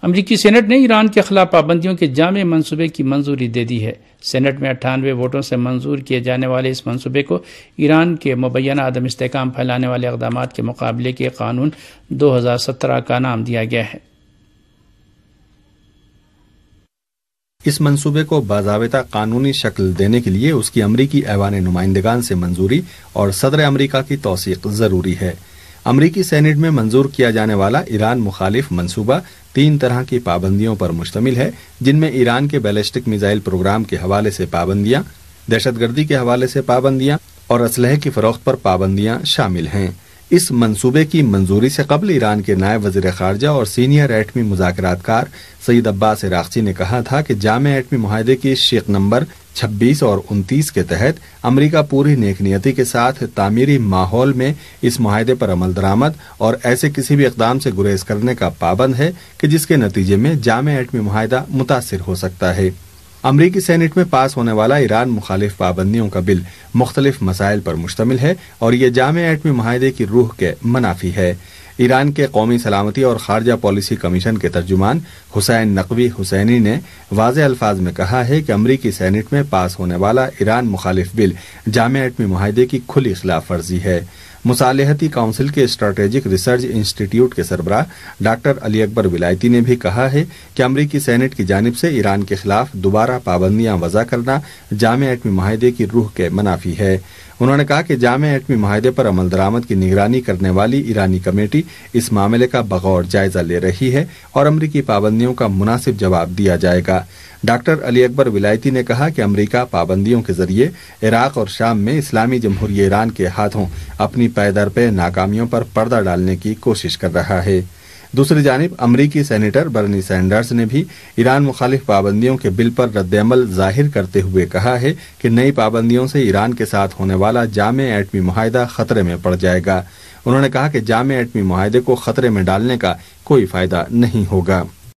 امریکی سینٹ نے ایران کے خلاف پابندیوں کے جامع منصوبے کی منظوری دے دی ہے۔ سینٹ میں 98 ووٹوں سے منظور کیے جانے والے اس منصوبے کو ایران کے مبینہ عدم استحکام پھیلانے والے اقدامات کے مقابلے کے قانون 2017 کا نام دیا گیا ہے۔ اس منصوبے کو باضابطہ قانونی شکل دینے کے لیے اس کی امریکی ایوان نمائندگان سے منظوری اور صدر امریکہ کی توثیق ضروری ہے۔ امریکی سینٹ میں منظور کیا جانے والا ایران مخالف منصوبہ 3 طرح کی پابندیوں پر مشتمل ہے، جن میں ایران کے بیلسٹک میزائل پروگرام کے حوالے سے پابندیاں، دہشت گردی کے حوالے سے پابندیاں اور اسلحے کی فروخت پر پابندیاں شامل ہیں۔ اس منصوبے کی منظوری سے قبل ایران کے نائب وزیر خارجہ اور سینئر ایٹمی مذاکرات کار سید عباس عراقچی نے کہا تھا کہ جامع ایٹمی معاہدے کی شق نمبر 26 اور 29 کے تحت امریکہ پوری نیک نیتی کے ساتھ تعمیری ماحول میں اس معاہدے پر عمل درآمد اور ایسے کسی بھی اقدام سے گریز کرنے کا پابند ہے کہ جس کے نتیجے میں جامع ایٹمی معاہدہ متاثر ہو سکتا ہے۔ امریکی سینٹ میں پاس ہونے والا ایران مخالف پابندیوں کا بل مختلف مسائل پر مشتمل ہے اور یہ جامع ایٹمی معاہدے کی روح کے منافی ہے۔ ایران کے قومی سلامتی اور خارجہ پالیسی کمیشن کے ترجمان حسین نقوی حسینی نے واضح الفاظ میں کہا ہے کہ امریکی سینٹ میں پاس ہونے والا ایران مخالف بل جامع ایٹمی معاہدے کی کھلی خلاف ورزی ہے۔ مصالحتی کونسل کے اسٹریٹجک ریسرچ انسٹی ٹیوٹ کے سربراہ ڈاکٹر علی اکبر ولایتی نے بھی کہا ہے کہ امریکی سینٹ کی جانب سے ایران کے خلاف دوبارہ پابندیاں وضع کرنا جامع ایٹمی معاہدے کی روح کے منافی ہے۔ انہوں نے کہا کہ جامع ایٹمی معاہدے پر عمل درآمد کی نگرانی کرنے والی ایرانی کمیٹی اس معاملے کا بغور جائزہ لے رہی ہے اور امریکی پابندیوں کا مناسب جواب دیا جائے گا۔ ڈاکٹر علی اکبر ولایتی نے کہا کہ امریکہ پابندیوں کے ذریعے عراق اور شام میں اسلامی جمہوریہ ایران کے ہاتھوں اپنی پے در پے ناکامیوں پر پردہ ڈالنے کی کوشش کر رہا ہے۔ دوسری جانب امریکی سینیٹر برنی سینڈرز نے بھی ایران مخالف پابندیوں کے بل پر رد عمل ظاہر کرتے ہوئے کہا ہے کہ نئی پابندیوں سے ایران کے ساتھ ہونے والا جامع ایٹمی معاہدہ خطرے میں پڑ جائے گا۔ انہوں نے کہا کہ جامع ایٹمی معاہدے کو خطرے میں ڈالنے کا کوئی فائدہ نہیں ہوگا۔